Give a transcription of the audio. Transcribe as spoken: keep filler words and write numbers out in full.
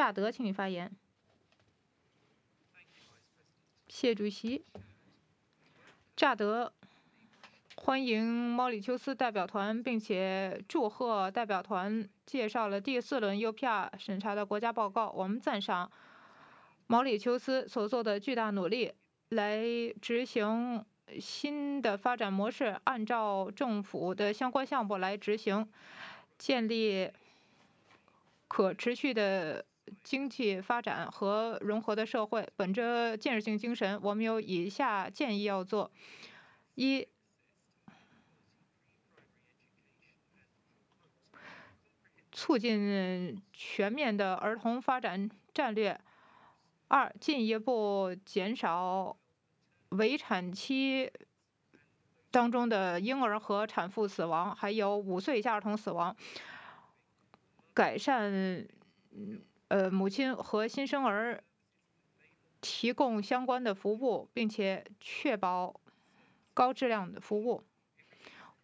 乍得，请你发言。谢主席，乍得欢迎毛里求斯代表团，并且祝贺代表团介绍了第四轮 U P R 审查的国家报告。我们赞赏毛里求斯所做的巨大努力，来执行新的发展模式，按照政府的相关项目来执行，建立可持续的经济发展和融合的社会。本着建设性精神，我们有以下建议要做：一、促进全面的儿童发展战略；二、进一步减少围产期当中的婴儿和产妇死亡，还有五岁以下儿童死亡，改善呃母亲和新生儿提供相关的服务，并且确保高质量的服务。